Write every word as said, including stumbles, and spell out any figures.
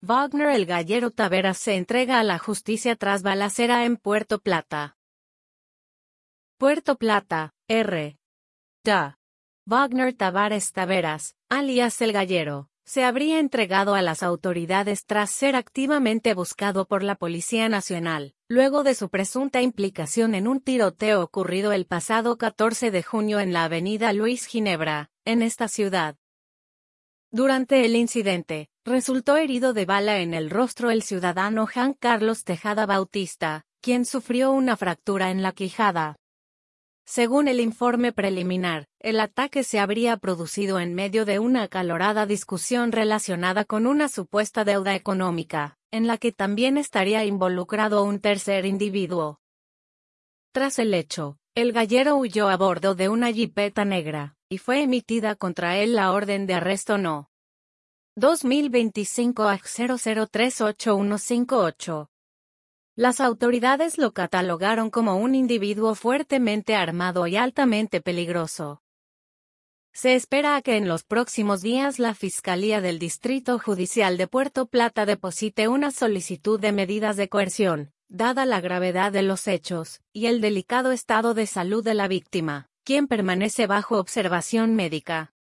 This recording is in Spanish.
Wagner el Gallero Taveras se entrega a la justicia tras balacera en Puerto Plata. Puerto Plata, R. D. Wagner Tavares Taveras, alias El Gallero, se habría entregado a las autoridades tras ser activamente buscado por la Policía Nacional, luego de su presunta implicación en un tiroteo ocurrido el pasado catorce de junio en la avenida Luis Ginebra, en esta ciudad. Durante el incidente, resultó herido de bala en el rostro el ciudadano Juan Carlos Tejada Bautista, quien sufrió una fractura en la quijada. Según el informe preliminar, el ataque se habría producido en medio de una acalorada discusión relacionada con una supuesta deuda económica, en la que también estaría involucrado un tercer individuo. Tras el hecho, el Gallero huyó a bordo de una jipeta negra, y fue emitida contra él la orden de arresto no. dos mil veinticinco A cero cero tres ocho uno cinco ocho. Las autoridades lo catalogaron como un individuo fuertemente armado y altamente peligroso. Se espera a que en los próximos días la Fiscalía del Distrito Judicial de Puerto Plata deposite una solicitud de medidas de coerción, dada la gravedad de los hechos, y el delicado estado de salud de la víctima, quien permanece bajo observación médica.